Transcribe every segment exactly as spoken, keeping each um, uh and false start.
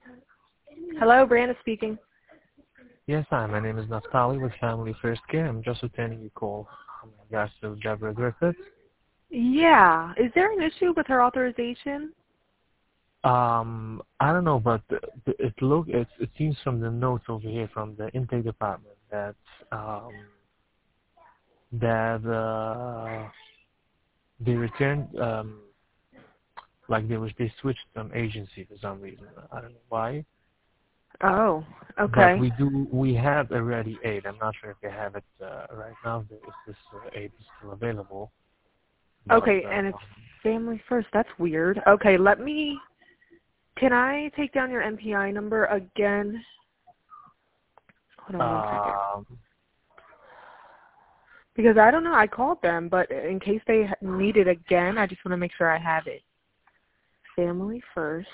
Hello, Brianna speaking. Yes, hi. My name is Naftali with Family First Care. I'm just returning your call in regards to Deborah Griffith. Yeah. Is there an issue with her authorization? Um, I don't know, but the, the, it look it, it seems from the notes over here from the intake department that um, that uh, they returned um, like they was they switched some agency for some reason. I don't know why, Oh, but okay. we do we have already aid. I'm not sure if they have it uh, right now. If this uh, aid is still available, but. Okay, Uh, and it's family first. That's weird. Okay, let me, can I take down your M P I number again? Hold on one second. um, Because I don't know, I called them, but in case they need it again, I just want to make sure I have it. Family first.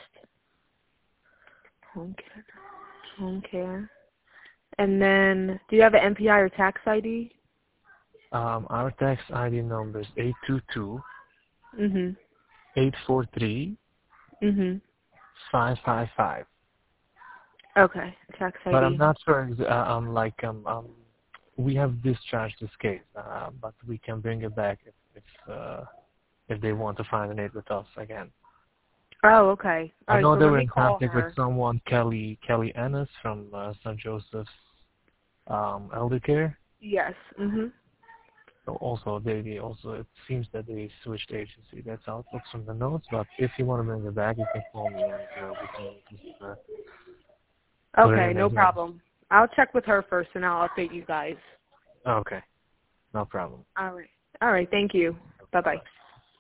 Home care. Home care. And then, do you have an M P I or tax I D? Um, our tax I D number is eight two two Mhm. eight four three Mhm. five five five. Okay, tax But I'm I D. not sure. ex- Uh, um, like um, um, we have discharged this case, uh, but we can bring it back if if, uh, if they want to find an aid with us again. Oh, okay. All I right, know so they let were me in call contact with her. someone, Kelly Kelly Ennis from uh, Saint Joseph's um, Elder Care. Yes. Mhm. So also they, they also it seems that they switched agency. That's how it looks from the notes. But if you want to bring it back, you can call me and uh, we can just uh, put it Okay, in no again. problem. I'll check with her first, and I'll update you guys. Okay, no problem. All right. All right. Thank you. Bye Bye bye. bye.